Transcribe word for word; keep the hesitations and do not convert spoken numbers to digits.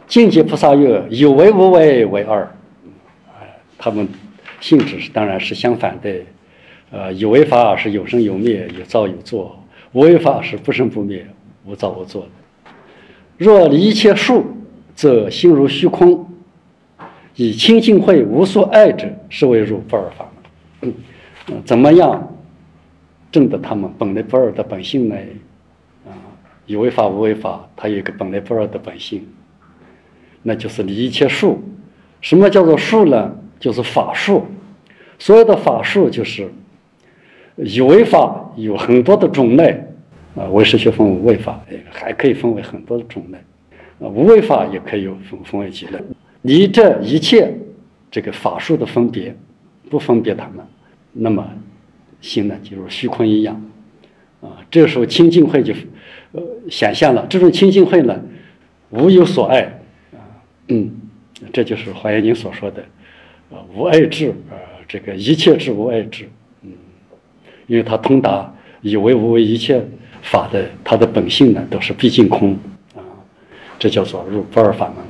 境界菩萨曰：有为无为为二。他们性质是当然是相反的。呃，有为法是有生有灭，有造有作；无为法是不生不灭，无造无作。若离一切数，则心如虚空，以清净慧无所爱者，是为入不二法门。嗯，怎么样证得他们本来不二的本性呢？啊，有为法无为法，它有一个本来不二的本性，那就是离一切数。什么叫做数呢？就是法术。所有的法术就是有为法有很多的种类，啊，唯识学分无为法，还可以分为很多的种类，啊，无为法也可以有分分为几类。离这一切这个法术的分别，不分别它们，那么心呢就如虚空一样，啊，这个时候清净慧就呃显现了。这种清净慧呢，无有所爱，啊，嗯，这就是华严经所说的，呃，无爱智，呃，这个一切智无爱智，嗯，因为它通达有为无为一切法的，它的本性呢都是毕竟空，啊，这叫做入不二法门。